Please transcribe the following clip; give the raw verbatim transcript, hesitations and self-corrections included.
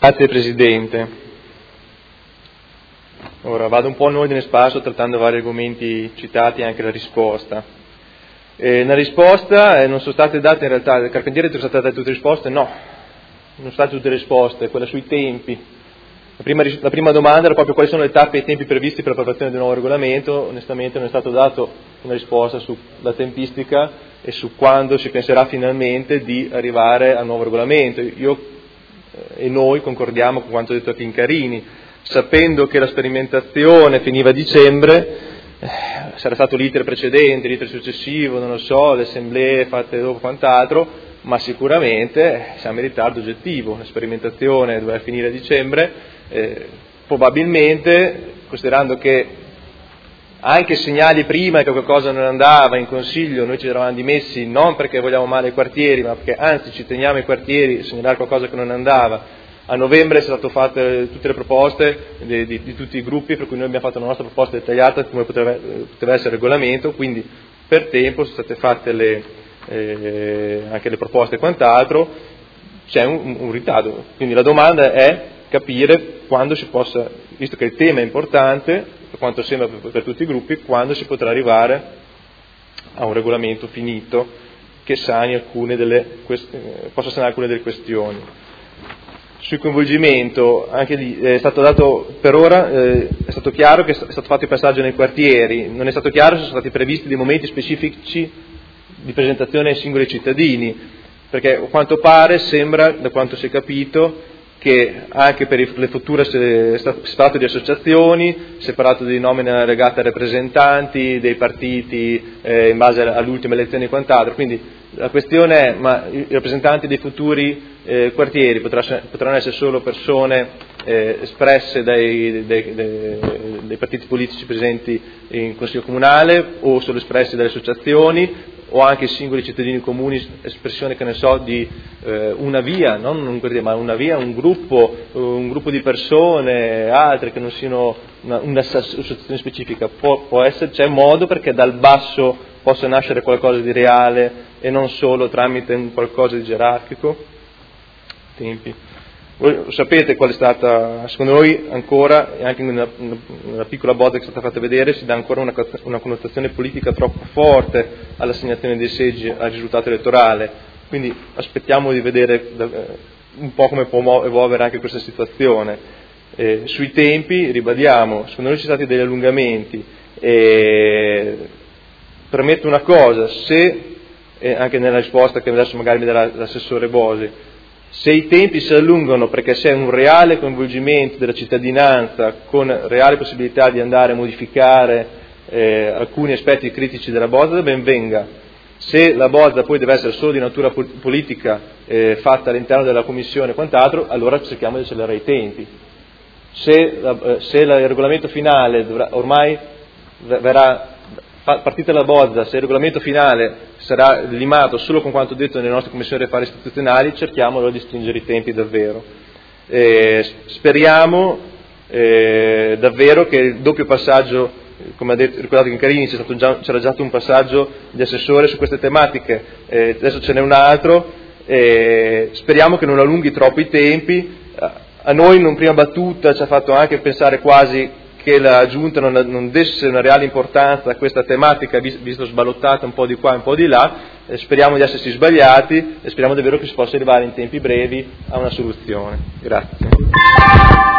Grazie Presidente. Ora vado un po' in ordine sparso trattando vari argomenti citati e anche la risposta. Eh, nella risposta eh, non sono state date in realtà, il Carpentieri sono state date tutte le risposte? No, non sono state tutte le risposte, quella sui tempi. La prima, la prima domanda era proprio quali sono le tappe e i tempi previsti per l'approvazione del nuovo regolamento. Onestamente non è stato dato una risposta sulla tempistica e su quando si penserà finalmente di arrivare al nuovo regolamento. Io e noi concordiamo con quanto detto da Pincarini, sapendo che la sperimentazione finiva a dicembre, eh, sarà stato l'iter precedente, l'iter successivo, non lo so, le assemblee fatte dopo quant'altro, ma sicuramente siamo in ritardo oggettivo, la sperimentazione doveva finire a dicembre, eh, probabilmente, considerando che anche segnali prima che qualcosa non andava in Consiglio, noi ci eravamo dimessi non perché vogliamo male i quartieri, ma perché anzi ci teniamo ai quartieri a segnalare qualcosa che non andava. A novembre sono state fatte tutte le proposte di, di, di tutti i gruppi, per cui noi abbiamo fatto la nostra proposta dettagliata come poteva, poteva essere il regolamento, quindi per tempo sono state fatte le, eh, anche le proposte e quant'altro, c'è un, un ritardo. Quindi la domanda è capire quando si possa, visto che il tema è importante, per quanto sembra per, per tutti i gruppi, quando si potrà arrivare a un regolamento finito che sani alcune delle, possa sanare alcune delle questioni. Sul coinvolgimento, anche lì è stato dato per ora, eh, è stato chiaro che è stato fatto il passaggio nei quartieri, non è stato chiaro se sono stati previsti dei momenti specifici di presentazione ai singoli cittadini, perché a quanto pare sembra, da quanto si è capito, che anche per le future separato di associazioni, separato di nomine legate a rappresentanti dei partiti eh, in base all'ultima elezione e quant'altro. Quindi la questione è, ma i rappresentanti dei futuri eh, quartieri potranno essere solo persone eh, espresse dai, dai, dai, dai partiti politici presenti in Consiglio Comunale o solo espressi dalle associazioni, o anche i singoli cittadini comuni, espressione, che ne so, di eh, una via, non un quartiere, ma una via, un gruppo, un gruppo di persone, altre che non siano una, un'associazione specifica. Può, può essere, c'è modo perché dal basso possa nascere qualcosa di reale e non solo tramite un qualcosa di gerarchico? Tempi. Voi sapete qual è stata, secondo noi ancora, e anche nella, nella piccola bozza che è stata fatta vedere, si dà ancora una, una connotazione politica troppo forte all'assegnazione dei seggi al risultato elettorale, quindi aspettiamo di vedere un po' come può evolvere anche questa situazione. Eh, sui tempi, ribadiamo, secondo noi ci sono stati degli allungamenti, e permetto una cosa, se, eh, anche nella risposta che adesso magari mi darà l'assessore Bosi, se i tempi si allungano perché c'è un reale coinvolgimento della cittadinanza con reale possibilità di andare a modificare eh, alcuni aspetti critici della bozza, ben venga. Se la bozza poi deve essere solo di natura politica eh, fatta all'interno della Commissione e quant'altro, allora cerchiamo di accelerare i tempi. Se, la, eh, se il regolamento finale dovrà, ormai verrà partita la bozza, se il regolamento finale sarà limato solo con quanto detto nelle nostre commissioni affari istituzionali, cerchiamo allora di stringere i tempi davvero. Eh, speriamo eh, davvero che il doppio passaggio, come ha detto, ricordato che in Carini c'è stato già, c'era già un passaggio di assessore su queste tematiche, eh, adesso ce n'è un altro, eh, speriamo che non allunghi troppo i tempi. A noi in una prima battuta ci ha fatto anche pensare quasi che la Giunta non, non desse una reale importanza a questa tematica, visto sballottata un po' di qua e un po' di là, eh, speriamo di esserci sbagliati e speriamo davvero che si possa arrivare in tempi brevi a una soluzione. Grazie.